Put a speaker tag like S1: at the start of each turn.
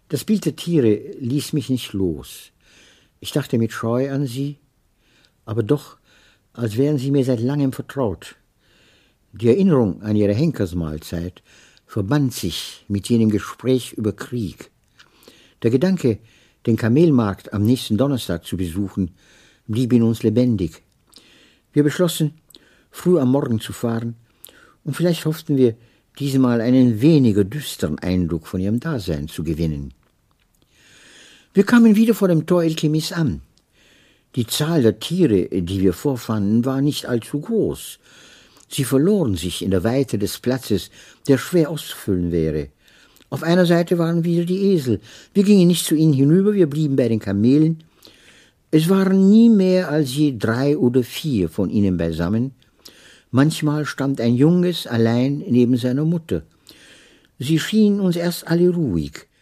S1: Das Bild der Tiere ließ mich nicht los. Ich dachte mit Scheu an sie, aber doch, als wären sie mir seit langem vertraut. Die Erinnerung an ihre Henkersmahlzeit verband sich mit jenem Gespräch über Krieg. Der Gedanke, den Kamelmarkt am nächsten Donnerstag zu besuchen, blieb in uns lebendig. Wir beschlossen, früh am Morgen zu fahren, und vielleicht hofften wir, diesmal einen weniger düsteren Eindruck von ihrem Dasein zu gewinnen. Wir kamen wieder vor dem Tor El Kemis an. Die Zahl der Tiere, die wir vorfanden, war nicht allzu groß. Sie verloren sich in der Weite des Platzes, der schwer auszufüllen wäre. Auf einer Seite waren wieder die Esel. Wir gingen nicht zu ihnen hinüber, wir blieben bei den Kamelen. Es waren nie mehr als je 3 oder 4 von ihnen beisammen. Manchmal stand ein Junges allein neben seiner Mutter. Sie schienen uns erst alle ruhig.